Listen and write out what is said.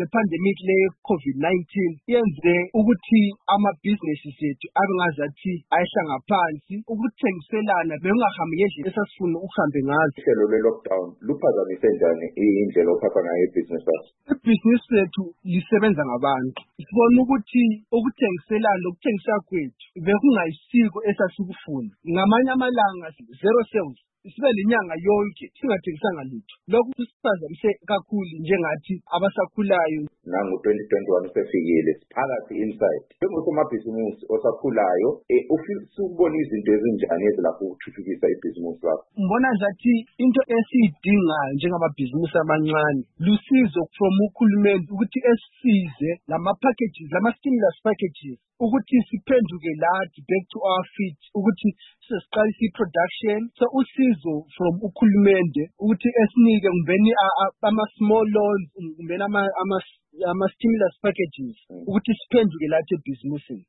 le pandemic le COVID-19 yenze ukuthi amabhizinesi ethu abe ngazathi ayehla ngaphansi, ukuthengiselana bekungahambi ngendlela esasifuna ukuhambe ngazo. Uhlelo lwe-lockdown luphazamise njani indlela ophatha ngayo ibhizinesi lakho? Ibhizinesi lethu lisebenza ngabantu. Sibona ukuthi ukuthengiselana lokuthengiswa kwethu bekungayisiko esasikufuna. Ngamanye amalanga zero sales. Sibe lenyanga yonke singathengisanga lutho. Lokhu kusiphazamise kakhulu njengathi abasakhulayo. Nangu 2021 usefikile siphakathi inside. Njengosomabhizinisi osakhulayo, usubona izinto ezinjani ezilapho ukuthuthukisa ibhizinisi lakho? Mbona ngathi into esiyidingayo njengababhizinisi abancane lusizo from ukhulumeni ukuthi esisize lama-packages, lama-stimulus packages ukuthi siphenduke lathi back to our feet, ukuthi sesiqalise i-production. So usizo from ukhulumende ukuthi esinike kumbeni ama-small loans, kumbeni ama-stimulus packages ukuthi siphenduke lathi ebhizinisini.